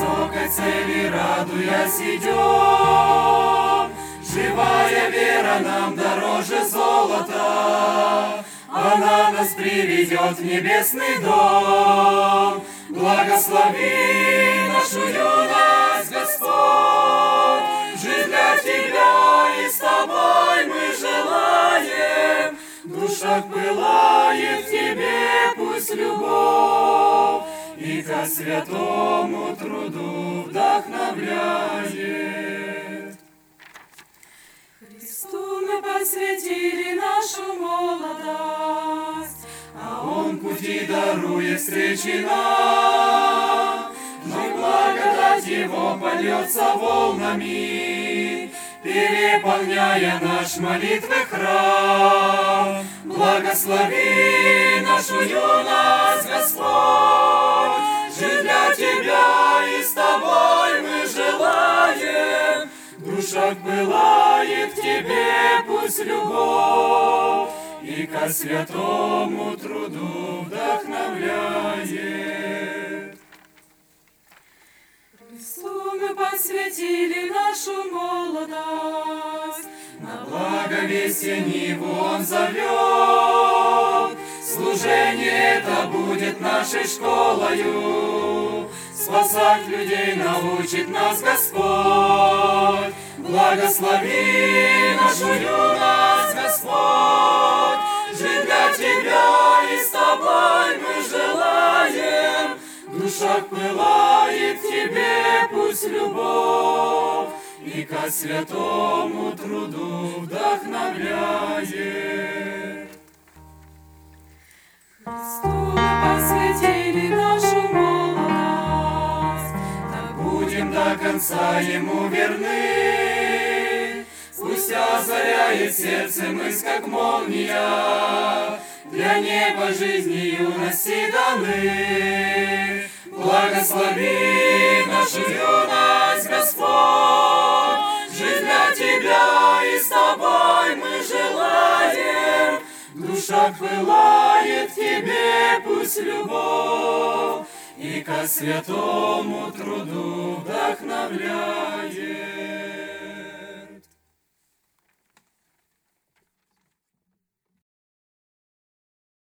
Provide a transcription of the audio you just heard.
высокой цели радуясь идем. Живая вера нам дороже золота, она нас приведет в небесный дом. Благослови нашу юность, Господь, жить для Тебя и с Тобой мы желаем. В душах пылает в Тебе пусть любовь, и ко святому труду вдохновляет. Христу мы посвятили нашу молодость, а Он пути дарует встречи нам. Но благодать Его польется волнами, переполняя наш молитвы храм. Благослови нашу юность, Господь, жить для Тебя и с Тобой мы желаем. В душах пылает в Тебе пусть любовь, и ко святому труду вдохновляет. Христу мы посвятили нашу молодость, на благовестие Ниву Он зовет. Служение это будет нашей школою, спасать людей научит нас Господь. Благослови нашу юность, Господь, жить для Тебя и с Тобой мы желаем. В душах пылает в Тебе пусть любовь, и ко святому труду вдохновляет. Христу мы посвятили нашу молодость, так будем до конца Ему верны. Пусть озаряет сердце мысль, как молния, для неба жизни юности даны. Благослови нашу юность, Господь, жить для Тебя и с Тобой мы желаем. В душах пылает в Тебе пусть любовь, и ко святому труду вдохновляет.